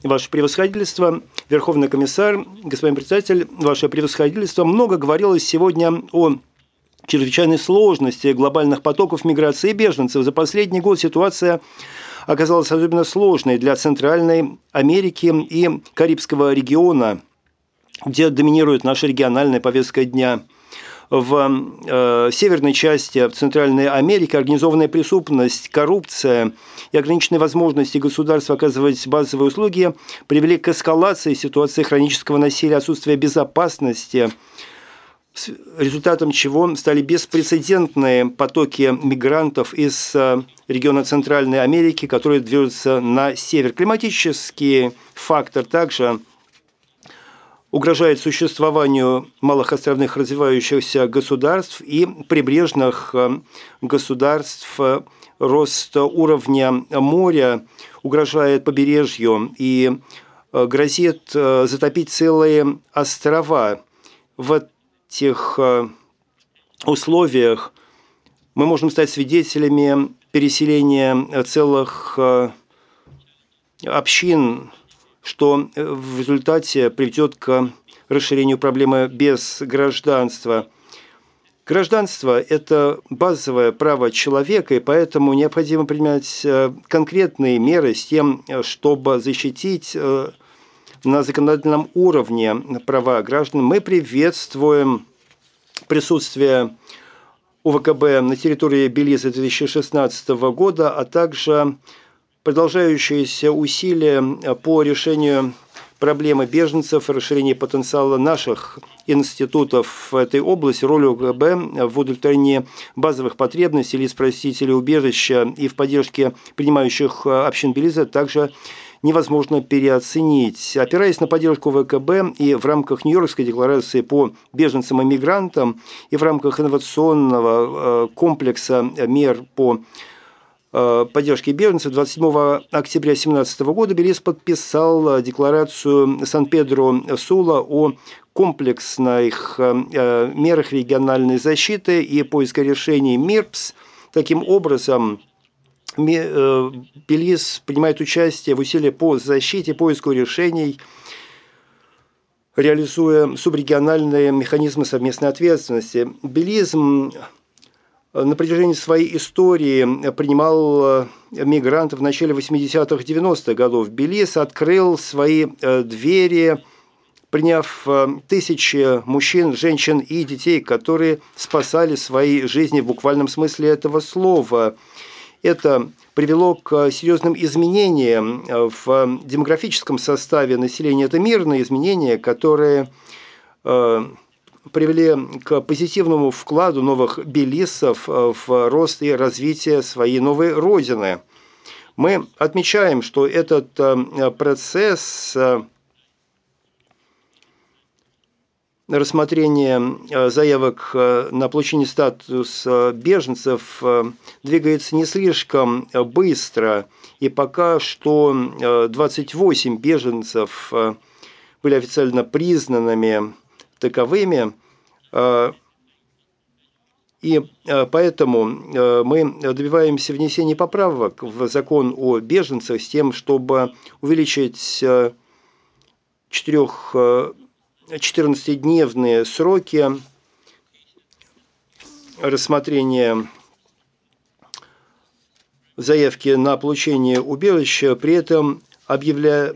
Ваше Превосходительство, Верховный комиссар, господин председатель, Ваше Превосходительство, много говорилось сегодня о чрезвычайной сложности глобальных потоков миграции и беженцев. За последний год ситуация оказалась особенно сложной для Центральной Америки и Карибского региона, где доминирует наша региональная повестка дня. В северной части Центральной Америки организованная преступность, коррупция и ограниченные возможности государства оказывать базовые услуги привели к эскалации ситуации хронического насилия, отсутствия безопасности, результатом чего стали беспрецедентные потоки мигрантов из региона Центральной Америки, которые движутся на север. Климатический фактор также угрожает существованию малых островных развивающихся государств и прибрежных государств. Рост уровня моря угрожает побережью и грозит затопить целые острова. В этих условиях мы можем стать свидетелями переселения целых общин, что в результате приведет к расширению проблемы безгражданства. Гражданство – это базовое право человека, и поэтому необходимо принимать конкретные меры с тем, чтобы защитить на законодательном уровне права граждан. Мы приветствуем присутствие УВКБ на территории Белиза 2016 года, а также продолжающиеся усилия по решению проблемы беженцев, расширение потенциала наших институтов в этой области, роль УВКБ в удовлетворении базовых потребностей лиц-просителей убежища и в поддержке принимающих общин Белиза также невозможно переоценить. Опираясь на поддержку ВКБ и в рамках Нью-Йоркской декларации по беженцам и мигрантам, и в рамках инновационного комплекса мер по поддержки беженцев 27 октября 2017 года Белиз подписал декларацию Сан-Педро-Сула о комплексных мерах региональной защиты и поиска решений МИРПС. Таким образом, Белиз принимает участие в усилиях по защите, поиску решений, реализуя субрегиональные механизмы совместной ответственности. Белиз на протяжении своей истории принимал мигрантов в начале 80-х, 90-х годов. Белиз открыл свои двери, приняв тысячи мужчин, женщин и детей, которые спасали свои жизни в буквальном смысле этого слова. Это привело к серьезным изменениям в демографическом составе населения. Это мирные изменения, которые привели к позитивному вкладу новых белизцев в рост и развитие своей новой родины. Мы отмечаем, что этот процесс рассмотрения заявок на получение статуса беженцев двигается не слишком быстро, и пока что 28 беженцев были официально признанными таковыми, и поэтому мы добиваемся внесения поправок в закон о беженцах с тем, чтобы увеличить 14-дневные сроки рассмотрения заявки на получение убежища, при этом объявляя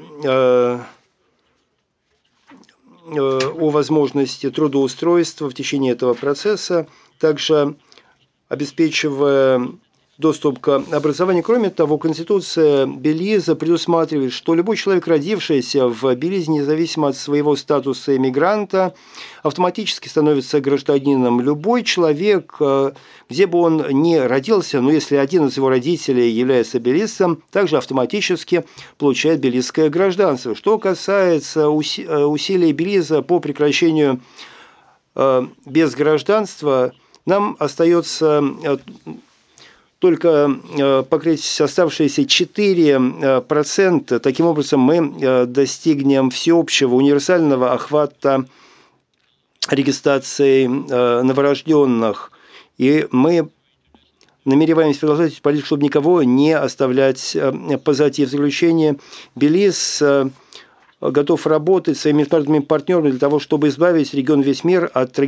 о возможности трудоустройства в течение этого процесса, также обеспечивая доступ к образованию. Кроме того, Конституция Белиза предусматривает, что любой человек, родившийся в Белизе, независимо от своего статуса иммигранта, автоматически становится гражданином. Любой человек, где бы он ни родился, но если один из его родителей является белизцем, также автоматически получает белизское гражданство. Что касается усилий Белиза по прекращению безгражданства, нам остается только покрыть оставшиеся 4%. Таким образом, мы достигнем всеобщего универсального охвата регистрации новорожденных. И мы намереваемся продолжать эту политику, чтобы никого не оставлять позади. В заключение, Белиз готов работать с своими международными партнерами для того, чтобы избавить регион, весь мир от